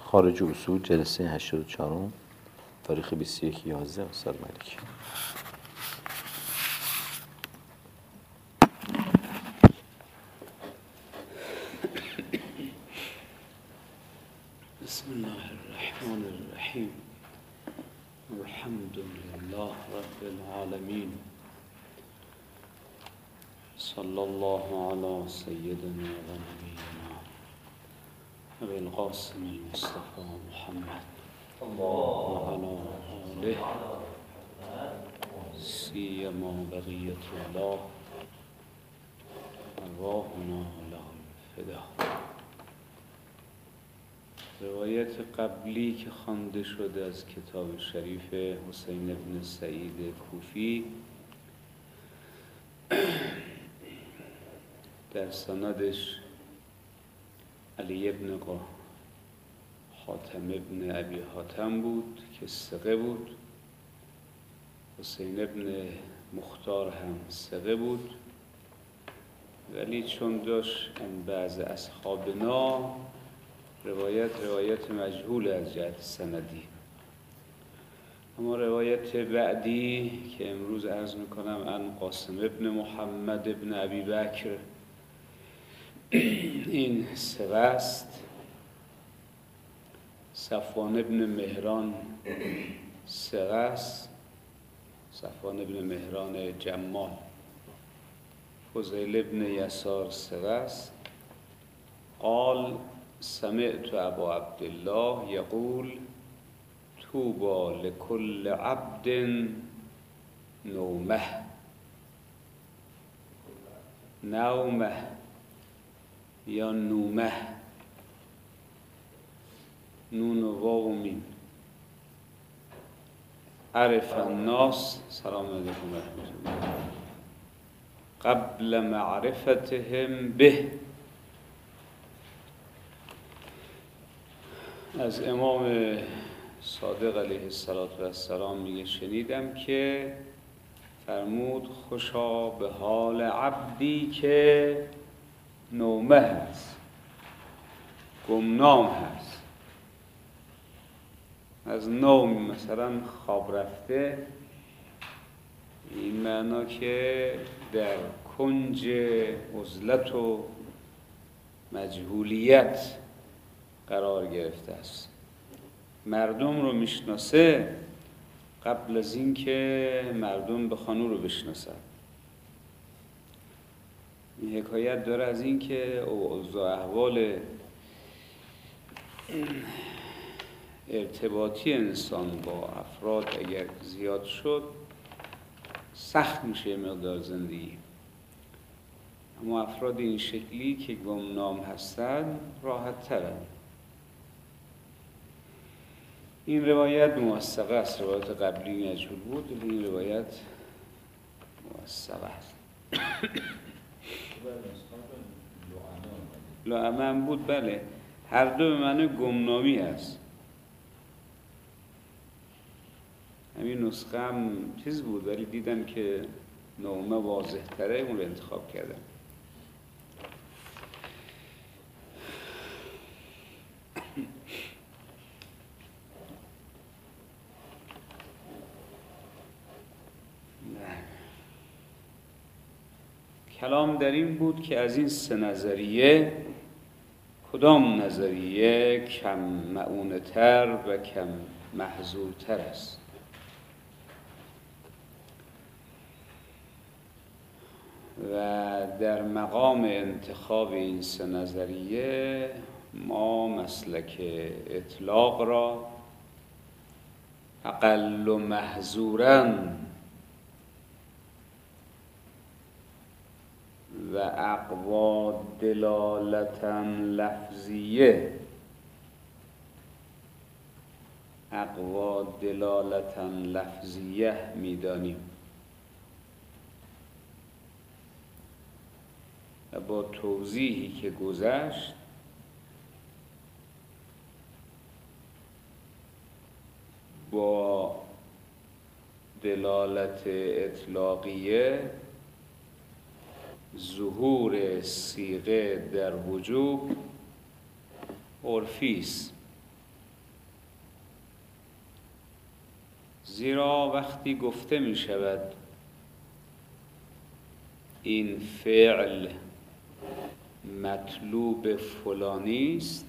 خارج اصول جلسه 84 تاریخ 21/11 استاد ملکی. بسم الله الرحمن الرحیم. الحمد لله رب العالمین. صلی الله علی سیدنا و نبینا ابی القاسم المصطفى محمد و علی آله سیما بقیة الله ارواحنا له الفدا. روایت قبلی که خوانده شده از کتاب شریف حسین بن سعید کوفی در سندش علی بن حاتم بن ابی حاتم بود که ثقه بود، حسین بن مختار هم ثقه بود، ولی چون داشت بعض اصحابنا روایت مجهول از جهت سندی. اما روایت بعدی که امروز عرض میکنم عن قاسم ابن محمد ابن ابی بکر، این ثقه است. صفوان ابن مهران ثقه است، صفوان ابن مهران جمال. فضیل ابن یسار ثقه است. قال سمعت ابا عبدالله یقول طوبى لكل عبد نومه. نومه یا نومه، نون و واو و میم. عرف الناس، سلام علیکم و رحمت الله، قبل معرفتهم به. از امام صادق علیه السلام میگه شنیدم که فرمود خوشا به حال عبدی که نومه هست، گمنام هست. از نوم مثلا خواب رفته، این معنا که در کنج عزلت و مجهولیت قرار گرفته است. مردم رو میشناسه قبل از این که مردم بخوان او رو بشناسن. این حکایت داره از این که اوضاع احوال ارتباطی انسان با افراد اگر زیاد شد سخت میشه مقدار زندگی. اما افراد این شکلی که گمنام هستن راحت ترن. این روایت موثقه است. روایت قبلی مجهول بود، ولی این روایت موثقه است. لعمم بود، بله، هر دو به معنی گمنامی است. همین نسخه هم چیز بود، ولی دیدم که نومه واضح تره، اون رو انتخاب کردم. کلام در این بود که از این سه نظریه کدام نظریه کم مؤونه‌تر و کم محظورتر است. و در مقام انتخاب این سه نظریه ما مسلک اطلاق را اقل و محظوراً و اقوی دلالتاً لفظیه، اقوی دلالتاً لفظیه میدانیم. و با توضیحی که گذشت با دلالت اطلاقیه ظهور صیغه در وجوب عرفی است. زیرا وقتی گفته می شود این فعل مطلوب فلانی است،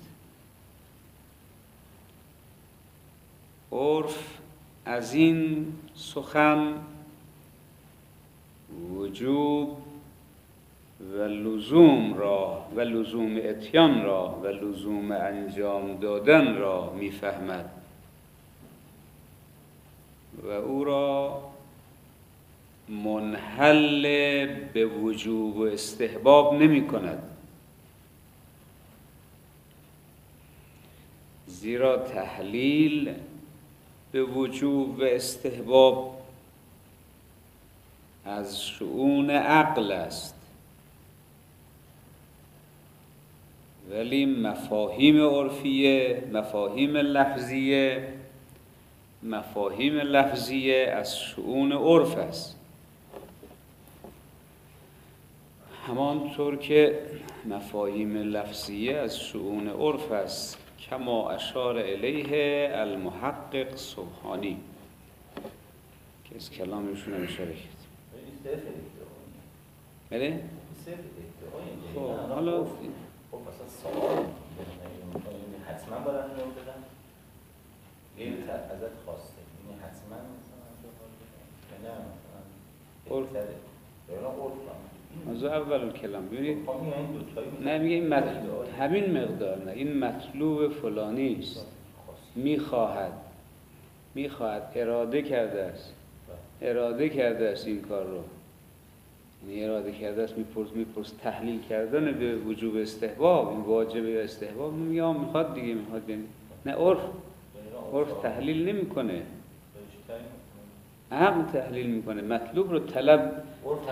عرف از این سخن وجوب و لزوم را و لزوم اتیان را و لزوم انجام دادن را میفهمد و او را منحل به وجوب و استحباب نمی کند، زیرا تحلیل به وجوب و استحباب از شؤون عقل است، ولی مفاهیم عرفیه، مفاهیم لفظیه از شؤون عرف است. همانطور که مفاهیم لفظیه از شؤون عرف است، کما اشار الیه المحقق سبحانی که از کلامشون هم اشاره کرد. بله؟ خب حالا خب مثلا سوال حتما باید انجام بدم غیر ازت خواسته، یعنی حتما مثلا نه مثلا بهتره یا نه از اول کلام ببینید نه میگه این همین مقدار نه، این مطلوب فلانی است، میخواهد اراده کرده است این کار رو، یعنی اراده کرده است، میپرس تحلیل کردن به وجوب استحباب، این واجب استحباب، میگه میخواد دیگه، میخواد یعنی نه عرف تحلیل نمیکنه، عقل تحلیل میکنه، مطلوب رو طلب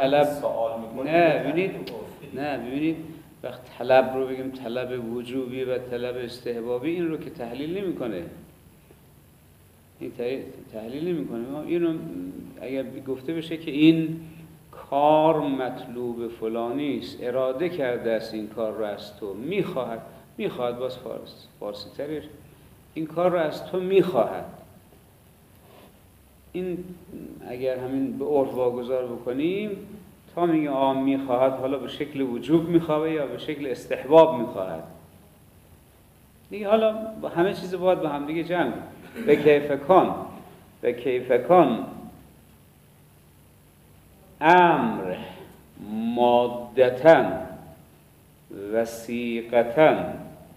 نه ببینید وقت طلب رو بگیم طلب وجوبی و طلب استحبابی، این رو که تحلیل نمیکنه، این تحلیل نمیکنه. اینو اگر گفته بشه که این کار مطلوب فلانی است، اراده کرده است این کار رو از تو، میخواهد باز فارسی ترش این کار رو از تو میخواهد، این اگر همین به عرف واگذار بکنیم تا میگه میخواهد، حالا به شکل وجوب میخواه یا به شکل استحباب میخواهد دیگه، حالا همه چیز باید با هم دیگه جمع به کیف کن امر مادتن وثیقتن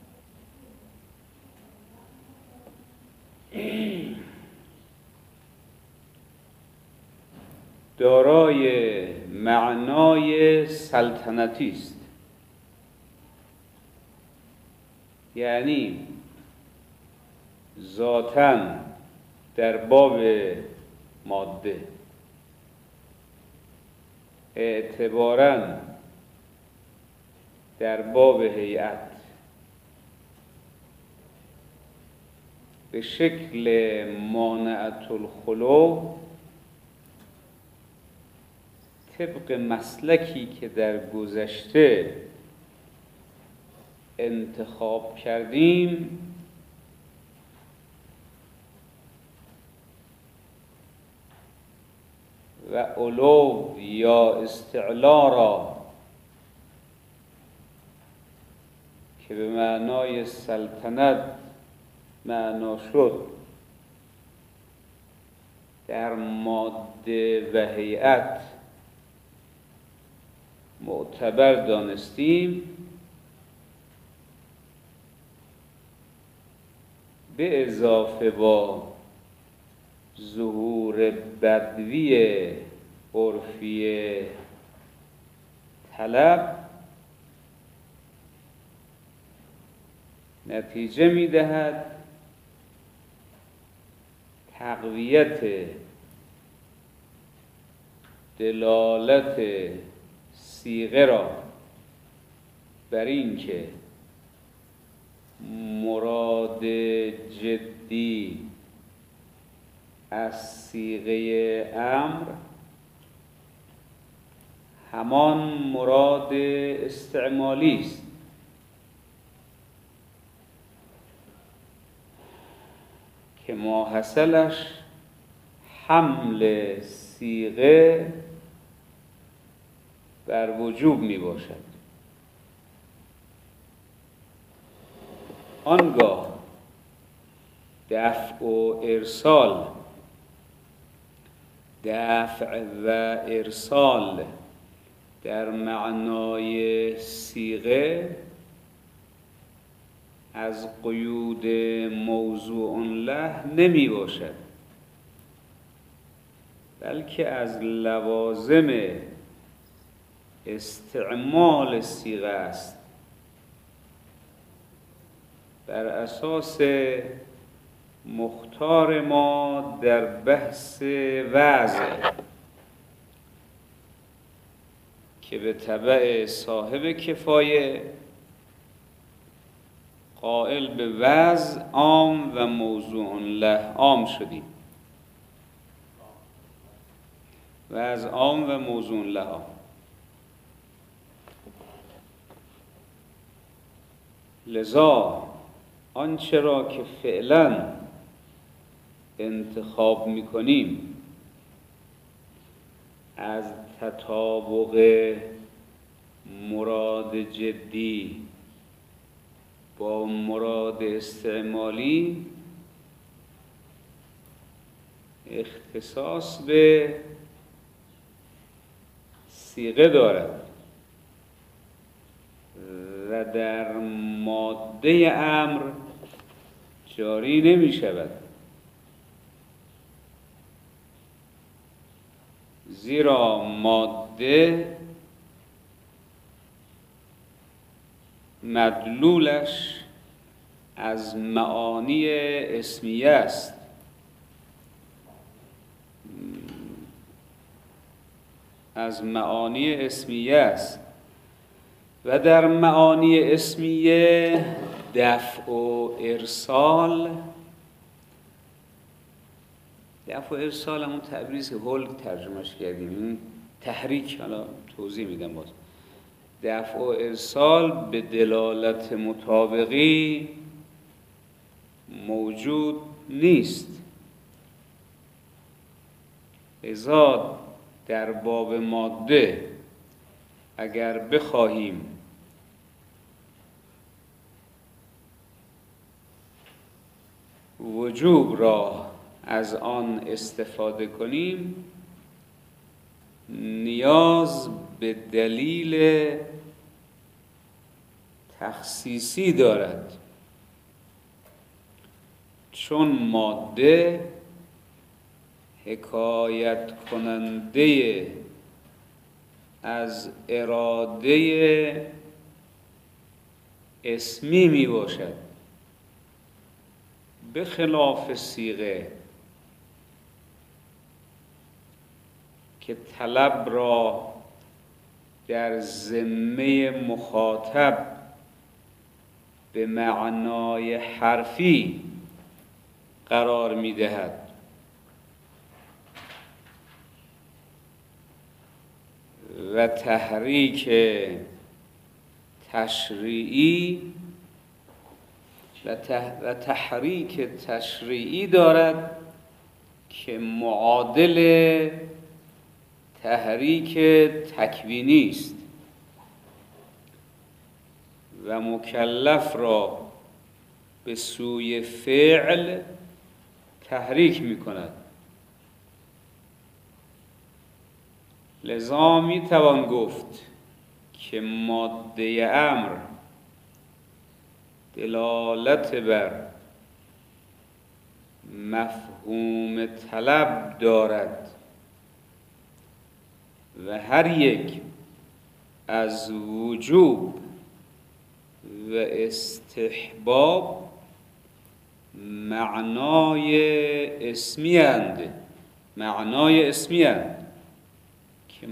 دارای معنای سلطنتی است، یعنی ذاتاً در باب ماده، اعتباراً در باب هیئت، به شکل مانعة الخلو، طبق مسلکی که در گذشته انتخاب کردیم، و علو یا استعلا را که به معنای سلطنت معنا شد در ماده و هیئت معتبر دانستیم، به اضافه با ظهور بدوی عرفی طلب نتیجه می‌دهد تقویت دلالت صیغه را بر این که مراد جدی از صیغه امر همان مراد استعمالی است که ماحصلش حمل صیغه بر وجوب می باشد. آنگاه دفع و ارسال، دفع و ارسال در معنای صیغه از قیود موضوع له نمی باشد، بلکه از لوازم استعمال صیغه است، بر اساس مختار ما در بحث وضع که به تبع صاحب کفایه قائل به وضع عام و موضوع له عام شدیم. وضع عام و موضوع له عام. لذا آنچه را که فعلا انتخاب می‌کنیم از تطابق مراد جدی با مراد استعمالی اختصاص به صیغه دارد و در ماده امر جاری نمی شود، زیرا ماده مدلولش از معانی اسمیه است. از معانی اسمیه است و در معانی اسمیه دفع و ارسال، دفع و ارسال همون تبریز هول ترجمهش کردیم، این تحریک، حالا توضیح میدم باز. دفع و ارسال به دلالت مطابقی موجود نیست. لذا در باب ماده اگر بخواهیم وجوب را از آن استفاده کنیم، نیاز به دلیل تخصیصی دارد، چون ماده حکایت کننده از اراده اسمی می باشد، به خلاف صیغه که طلب را در ذمه مخاطب به معنای حرفی قرار می دهد و تحریک تشریعی دارد که معادل تحریک تکوینی است و مکلف را به سوی فعل تحریک می کند. لذا می توان گفت که ماده امر دلالت بر مفهوم طلب دارد و هر یک از وجوب و استحباب معنای اسمی اند که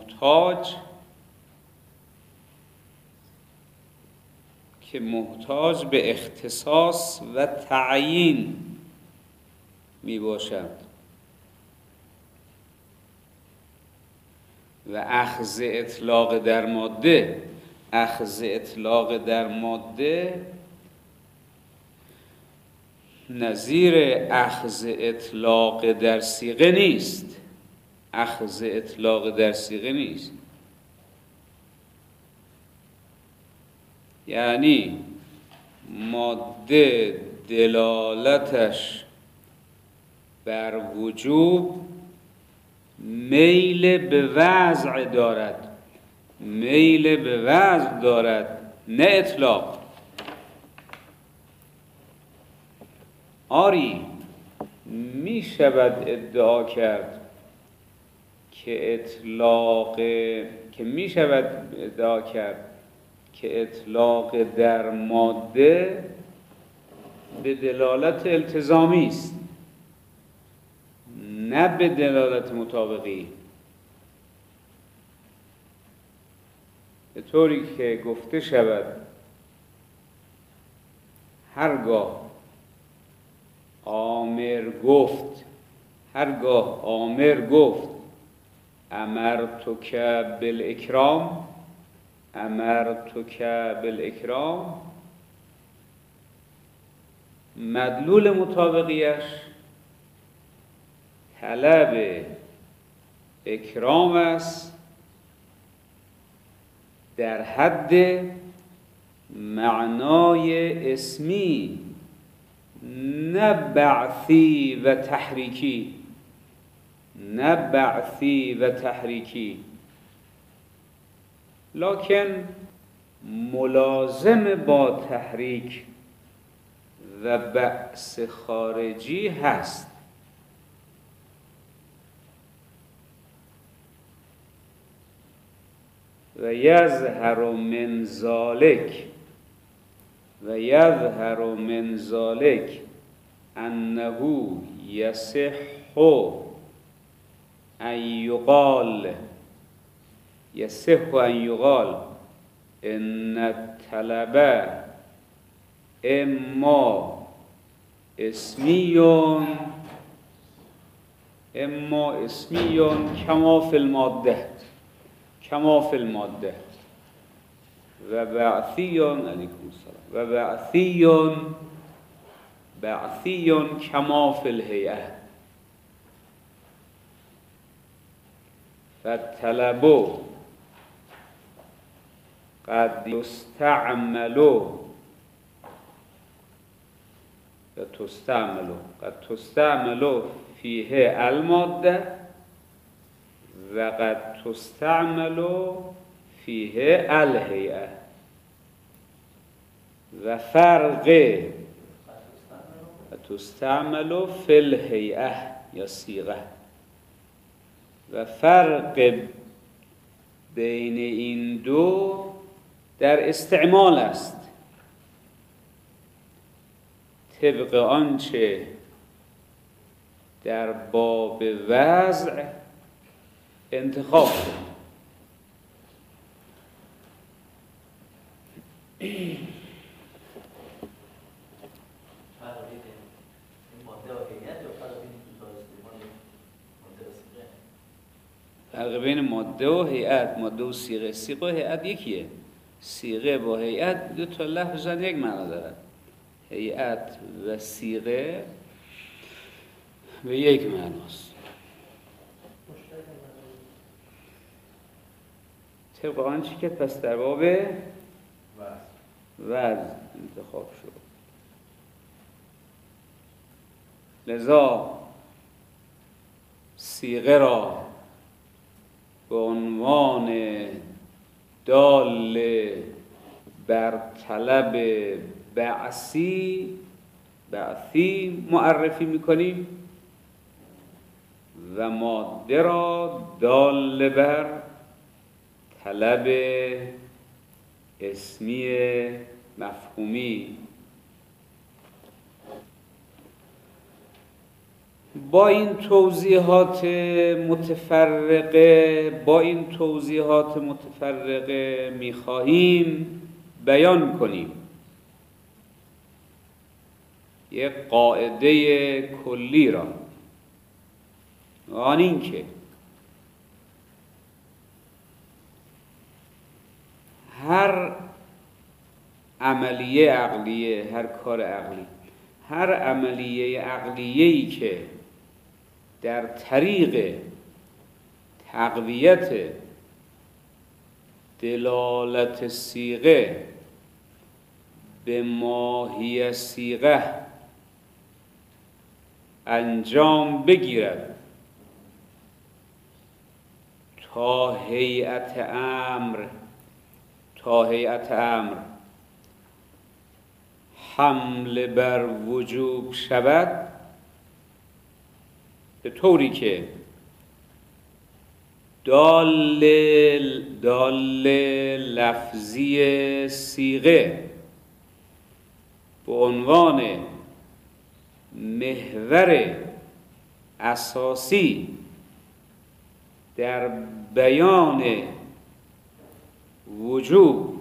محتاج به اختصاص و تعیین می باشد و اخذ اطلاق در ماده نظیر اخذ اطلاق در صیغه نیست. اخذ اطلاق در صیغه نیست. یعنی ماده دلالتش بر وجوب میل به وضع دارد، میل به وضع دارد، نه اطلاق. آری می شود ادعا کرد که اطلاق در ماده به دلالت التزامی است، نه به دلالت مطابقی. به طوری که گفته شود هرگاه آمر گفت امرتک بالاکرام، مدلول مطابقیش طلب اکرام است در حد معنای اسمی، نه بعثی و تحریکی، لکن ملازم با تحریک و بعث خارجی هست. و یظهر من ذلک انه یصح ان یقال ان الطلب اما اسمیون کما فی الماده و بعثیون کما فی الهیئه. فالطلب قد تستعمل فیه الماده و قد تستعمل فیه الهیئه. و فرق تستعمل فی الهیئه یا صیغه، و فرق بین این دو در استعمال است، طبق آنچه در باب وضع انتخاب شد. فرق بین ماده و هیئت، ماده و صیغه. صیغه و هیئت یکیه. صیغه با هیئت دو تا لفظ یک معنا دارد. هیئت و صیغه به یک معناست. طبق آنچه که پس در باب وضع انتخاب شد. لذا صیغه را به عنوان دال بر طلب بعثی معرفی میکنیم و ماده را دال بر طلب اسمی مفهومی. با این توضیحات متفرقه می‌خواهیم بیان کنیم یک قاعده کلی را، آن این که هر عملیه عقلیه، هر کار عقلی، هر عملیه عقلیه‌ای که در طریق تقویت دلالت صیغه به ماهی صیغه انجام بگیرد تا هیئت امر حمل بر وجوب شود، به طوری که دال لفظی صیغه به عنوان محور اساسی در بیان وجوب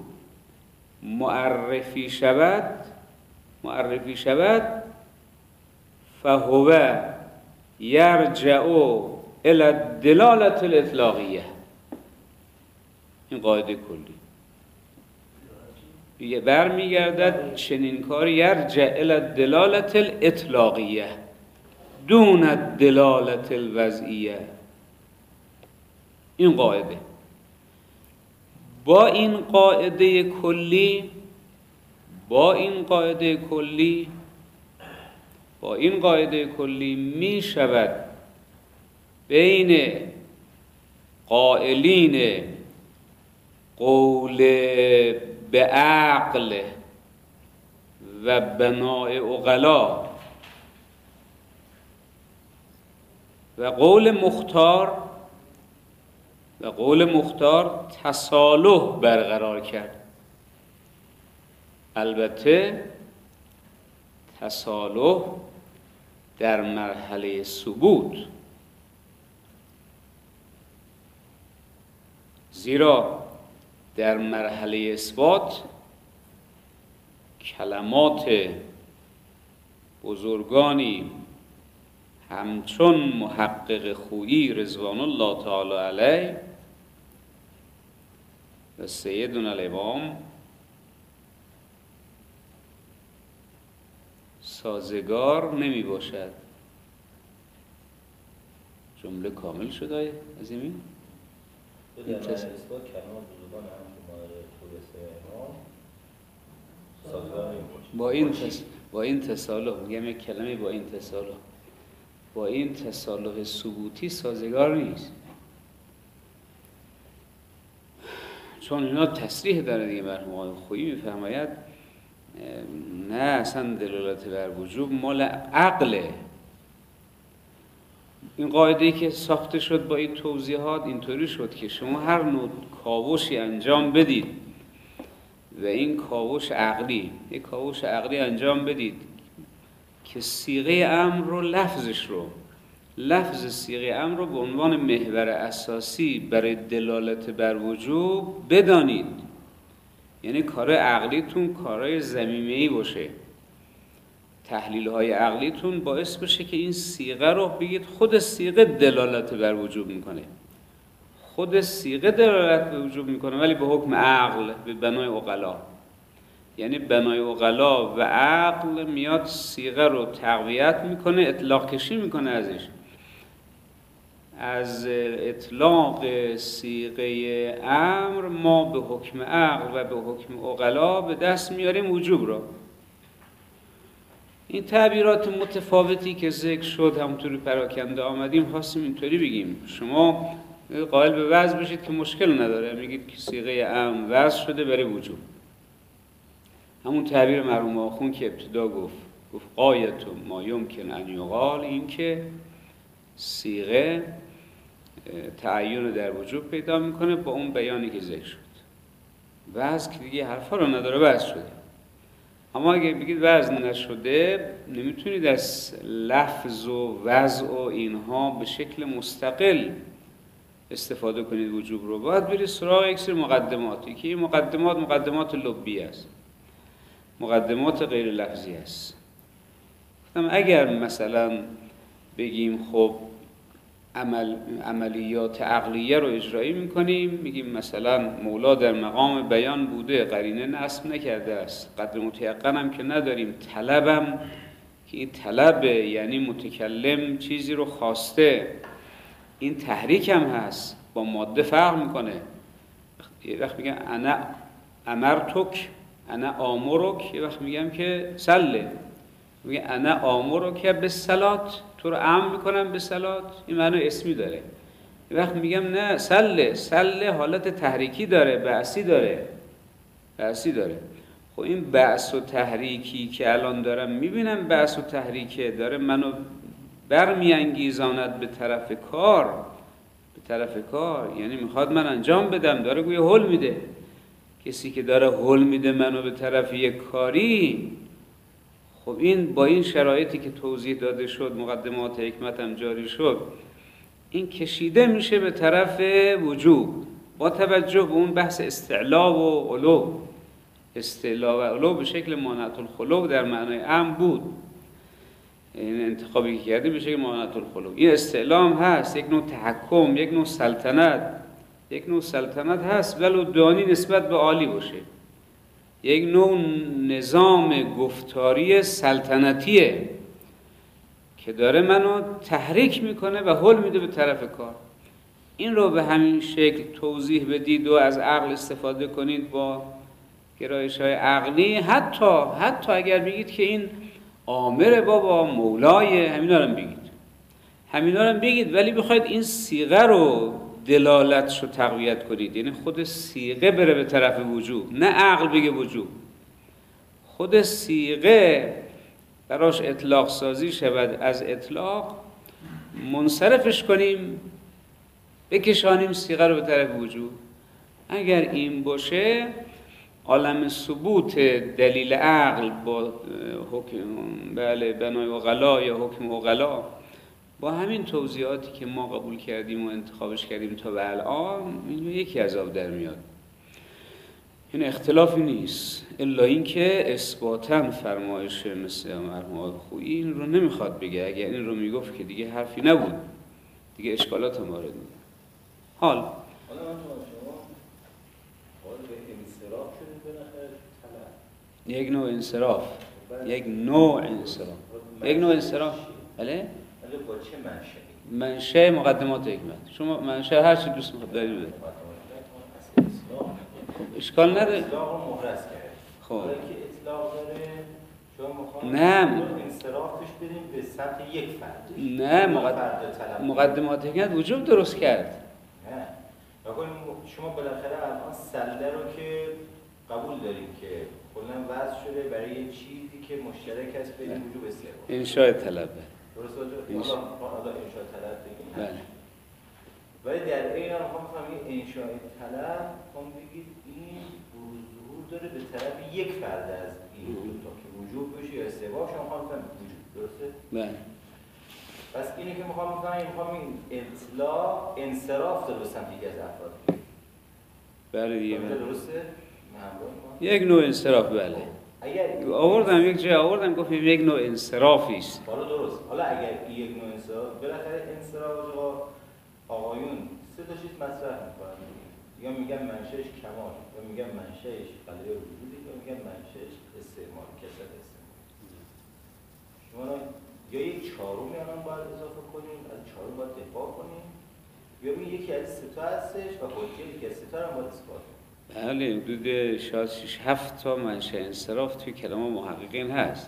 معرفی شود فهو یرجع الی الدلاله الاطلاقیه. این قاعده کلی دیگه برمیگردد چنین کاری یرجع الی الدلاله الاطلاقیه دون الدلاله الوضعیه. این قاعده با این قاعده کلی می شود بین قائلین قول به عقل و بنای عقلا و قول مختار تصالح برقرار کرد. البته تصالح در مرحله ثبوت، زیرا در مرحله اثبات کلمات بزرگانی همچون محقق خویی رضوان الله تعالی علیه و سیدنا الامام سازگار نمی باشد. جمله کامل شده عزیمی؟ در اثبات کلمات بزرگان هم که مادر خویسته امام سازگار نمی باشد. با این تصالح میگم یک کلمه با این تصالح ثبوتی سازگار نیست، چون اینا تصریح داره دیگه. مرحوم آقای خویی میفرماید نه اصلا دلالت بر وجوب مال عقله. این قاعده‌ای که ساخته شد با این توضیحات اینطوری شد که شما هر نوع کاوشی انجام بدید و این کاوش عقلی، یک کاوش عقلی انجام بدید که صیغه امر رو لفظ صیغه امر رو به عنوان محور اساسی برای دلالت بر وجوب بدانید، یعنی کار عقلیتون کارهای ضمیمه‌ای باشه، تحلیل‌های عقلیتون باعث بشه که این صیغه رو بگید خود صیغه دلالت بر وجوب میکنه، ولی به حکم عقل، به بنای عقلا. یعنی بنای عقلا و عقل میاد صیغه رو تقویت میکنه، اطلاق کشی میکنه ازش، از اطلاق صیغه امر ما به حکم عقل و به حکم عقلا به دست میاریم وجوب را. این تعبیرات متفاوتی که ذکر شد همونطوری پراکنده آمدیم خواستیم اینطوری بگیم شما قائل به وضع بشید که مشکل نداره، میگید که صیغه امر وضع شده برای وجوب. همون تعبیر مرحوم آخوند که ابتدا گفت قایت ما یمکن ان یقال، این که صیغه تعین در وجوب پیدا میکنه با اون بیانی که ذکر شد. وضع که دیگه حرفا رو نداره وضع شده. اما اگه بگید وضع نشده نمیتونید از لفظ و وضع و اینها به شکل مستقل استفاده کنید وجوب رو. باید برید سراغ یک سری مقدماتی که این مقدمات لبی است، مقدمات غیر لفظی است. اگر مثلا بگیم خب عملیات عقلیه رو اجرایی میکنیم، میگیم مثلا مولا در مقام بیان بوده، قرینه نصب نکرده است، قدر متیقن هم که نداریم، طلبم که این طلب یعنی متکلم چیزی رو خواسته. این تحریک هم هست، با ماده فرق میکنه. یه وقت میگم انا امرتک، انا آمرک، یه وقت میگم که صلی، میگه انا آمرک بالصلات، تو رو امر میکنم به صلات، این معنی اسمی داره. یه وقت میگم نه صلی حالت تحریکی داره، بعثی داره. خب این بعث و تحریکی که الان دارم میبینم، بعث و تحریکه داره منو برمیانگیزاند به طرف کار، یعنی میخواد من انجام بدم، داره گویا هول میده. کسی که داره هول میده منو به طرف یک کاری، خب این با این شرایطی که توضیح داده شد، مقدمات حکمت هم جاری شد، این کشیده میشه به طرف وجوب، با توجه به اون بحث استعلا و علو. استعلا و علو به شکل مانعت الخلو در معنای عام بود، این انتخابی که کردی به شکل مانعت الخلو. این استعلا هم هست، یک نوع تحکم، یک نوع سلطنت هست، ولو دانی نسبت به عالی باشه. یک نوع نظام گفتاری سلطنتیه که داره منو تحریک میکنه و هل میده به طرف کار. این رو به همین شکل توضیح بدید و از عقل استفاده کنید با گرایش‌های عقلی. حتی اگر بگید که این آمر بابا مولای، همینا رو بگید، ولی بخواید این صیغه رو دلالتشو تقویت کنید، یعنی خود صیغه بره به طرف وجوب، نه عقل بگه وجوب. خود صیغه براش اطلاق سازی شود، از اطلاق منصرفش کنیم، بکشانیم صیغه رو به طرف وجوب. اگر این باشه، عالم ثبوت دلیل عقل با حکم بنای عقلا یا حکم عقلا با همین توضیحاتی که ما قبول کردیم و انتخابش کردیم تا به الان، این یکی از آب در میاد. این اختلافی نیست، الا این که اثباتاً فرمایش مثل مرحوم خویی این رو نمیخواد بگه. اگر این رو میگفت که دیگه حرفی نبود، دیگه اشکالات هم وارد میشه. حال من شما وارد به انصراف شدید بالاخره طلب. یک نوع انصراف. بله؟ با چه منشأ؟ منشأ مقدمات حکمت. شما منشأ هر چی دوست می‌خواید بگید. اشکال نداره. اطلاق رو محرز کرد. خب. ولی که اطلاق داره، شما می‌خواید نه. انصرافش بدیم به سطح یک فرد. نه، مقدمات حکمت وجوب درست کرد. نه. شما بالاخره الان سله رو که قبول داریم که کلاً وضع شده برای یه چیزی که مشترک است بین وجوب استقبال. انشاء طلبه. درست حالا انشاء طلب بگیم. بله. ولی در این حال می‌خوام این انشاء طلب بگید این ظهور داره به طرف یک فرد از این وجود تا که وجوب بشه یا استقبال، شما می‌خوام وجود. درسته؟ بله. پس اینی که می‌خوام این اطلاق انصراف داره به سمت یک از افراد. بله دیگه. درسته؟ یک نوع انصراف. بله. آوردم یک جای آوردم گفتم یک نوع انصرافی است. حالا درست. حالا اگر یک نوع انصراف، بالاخره انصراف آقایون سه تا چیز مطرح می‌کنن. یا میگن منشأش کمال، یا میگن منشأش قلبه وجودی، یا میگن منشأش استعمال، کثرت استعمال. شما یا یک چهارمی الان باید اضافه کنیم، از چهارم باید دفاع کنیم، یا یکی از سه تا هستش و حجتی که سه تا هم باید اثبات کنیم. بله، حدود شاید 6-7 تا منشأ انصراف توی کلام محققین هست.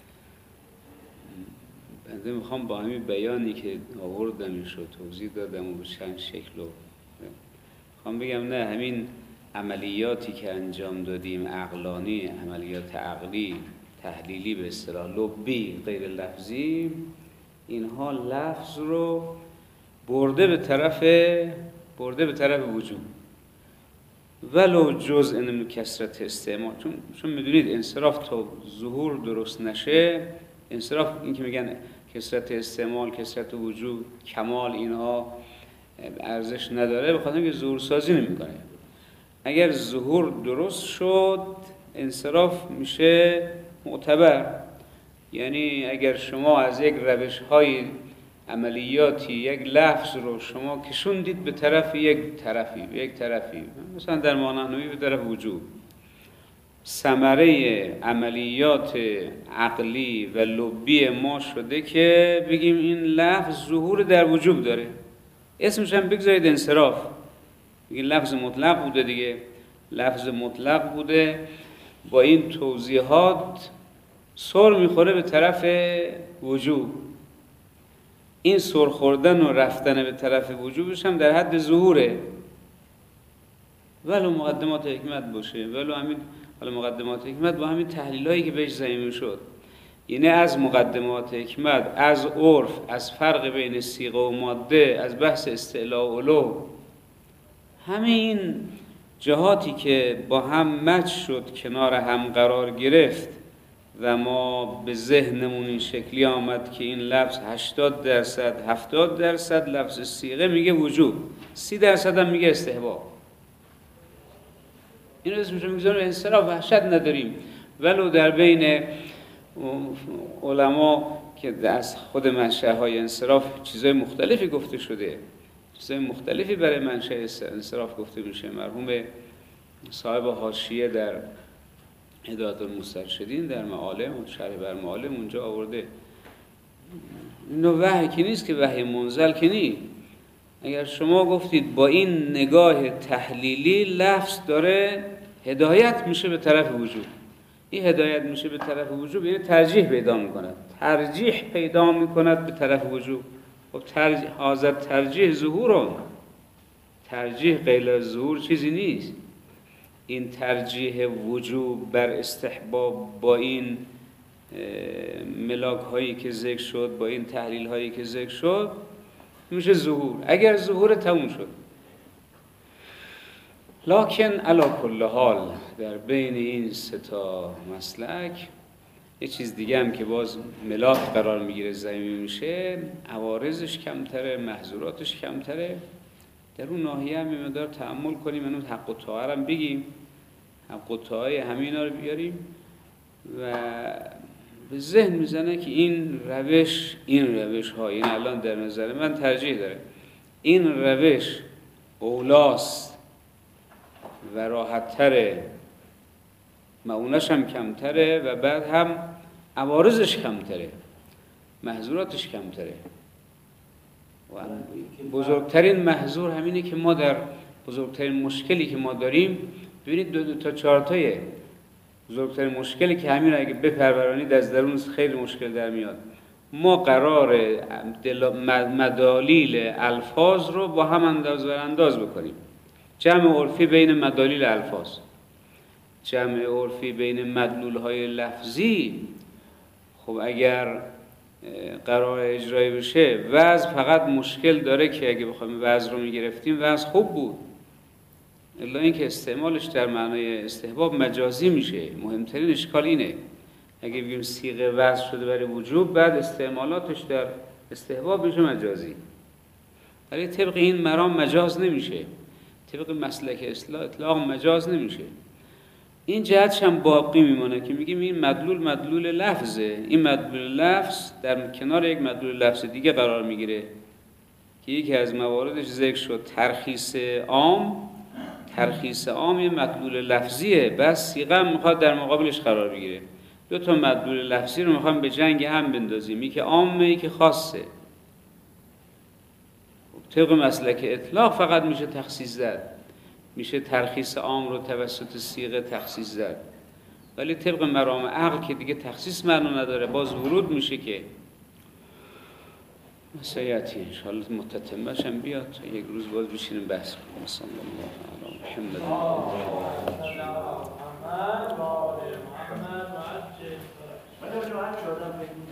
بنده میخوام با همین بیانی که آوردم این شد توضیح دادم و به چند شکل میخوام بگم نه، همین عملیاتی که انجام دادیم عقلانی، عملیات عقلی تحلیلی به اصطلاح لبی غیر لفظی، اینها لفظ رو برده به طرف وجود، ولو جزء من کثرت استعمال. چون میدونید انصراف تا ظهور درست نشه، انصراف این که میگن کثرت استعمال، کثرت وجود، کمال، اینها ارزش نداره، به خاطر اینکه ظهور سازی نمیکنه. اگر ظهور درست شد، انصراف میشه معتبر. یعنی اگر شما از یک روش‌های عملیاتی یک لفظ رو شما کشوندید به طرف یک طرفی، مثلا در مانعنوی به طرف وجود، ثمره عملیات عقلی و لبی ما شده که بگیم این لفظ ظهور در وجوب داره. اسمش هم بگذارید انصراف، بگید لفظ مطلق بوده دیگه، لفظ مطلق بوده، با این توضیحات سر میخوره به طرف وجوب. این سر خوردن و رفتن به طرف وجوبش هم در حد ظهوره، ولو مقدمات حکمت باشه، ولو همین حالا مقدمات حکمت با همین تحلیلایی که بهش ضمیمه شد، یعنی از مقدمات حکمت، از عرف، از فرق بین صیغه و ماده، از بحث استعلاء و علو، همه این جهاتی که با هم مچ شد، کنار هم قرار گرفت و ما به ذهنمون این شکلی آمد که این لفظ 80% 70% لفظ صیغه میگه وجوب، 30% هم میگه استحباب. این رو اسمش میگذاریم انصراف، وحشت نداریم. ولو در بین علما که از خود منشأهای انصراف چیزای مختلفی گفته شده، چیزای مختلفی برای منشأ انصراف گفته میشه. مرحوم صاحب حاشیه در هدایت المسترشدین در معالم و شرح بر معالم اونجا آورده. اینو وحی که نیست، که وحی منزل که نیست. اگر شما گفتید با این نگاه تحلیلی لفظ داره هدایت میشه به طرف وجود، این هدایت میشه به طرف وجود یعنی ترجیح پیدا میکند، ترجیح پیدا میکند به طرف وجود. خب حاضر ترجیح ظهورون، ترجیح غیر از ظهور چیزی نیست. این ترجیح وجوب بر استحباب با این ملاک هایی که ذکر شد، با این تحلیل هایی که ذکر شد، میشه ظهور. اگر ظهور تموم شد، لکن علی کل حال در بین این سه تا مسلک یه چیز دیگه هم که باز ملاک قرار میگیره، ضمیمه میشه، عوارضش کمتره، محظوراتش کمتره. در اون ناحیه هم یه مقدار تأمل کنیم، منو حق و طاعه هم بگیم، حق و طاعه همینا رو بیاریم و به ذهن میزنه که این روش ها، این الان در نظر من ترجیح داره، این روش اولاست و راحت تره، معونش هم کمتره و بعد هم عوارضش کمتره، محظوراتش کمتره. و بزرگترین محظور همینه که ما در بزرگترین مشکلی که ما داریم، ببینید 2 تا 4 تایه. بزرگترین مشکلی که همین اگه بپرورانید از درون خیلی مشکل در میاد. ما قرار مدالیل الفاظ رو با هم انداز بکنیم. جمع عرفی بین مدالیل الفاظ، جمع عرفی بین مدلول‌های لفظی. خب اگر قرار اجرایی بشه، وضع فقط مشکل داره که اگه بخوایم وضع رو میگرفتیم وضع خوب بود، الا اینکه استعمالش در معنای استحباب مجازی میشه. مهمترین اشکال اینه، اگه بگیم صیغه وضع شده برای وجوب، بعد استعمالاتش در استحباب میشه مجازی، ولی طبق این مرام مجاز نمیشه، طبق مسلک اطلاق مجاز نمیشه. این جهتش هم باقی میمونه که میگیم این مدلول لفظه، این مدلول لفظ در کنار یک مدلول لفظ دیگه قرار میگیره که یکی از مواردش ذکر شد ترخیص عام. ترخیص عام یه مدلول لفظیه، بس صیغه هم میخواد در مقابلش قرار بگیره. 2 تا مدلول لفظی رو میخوام به جنگ هم بندازیم، یکی عامه یکی خاصه. طبق مسلک اطلاق فقط میشه تخصیص زد، میشه ترخیص عام رو توسط صیغه تخصیص زد، ولی طبق مرام عقل که دیگه تخصیص معنا نداره، باز ورود میشه که مسیحیتی انشاءالله متتمش هم بیاد، یک روز باز بشینیم بحث کنیم. صلی الله علی محمد.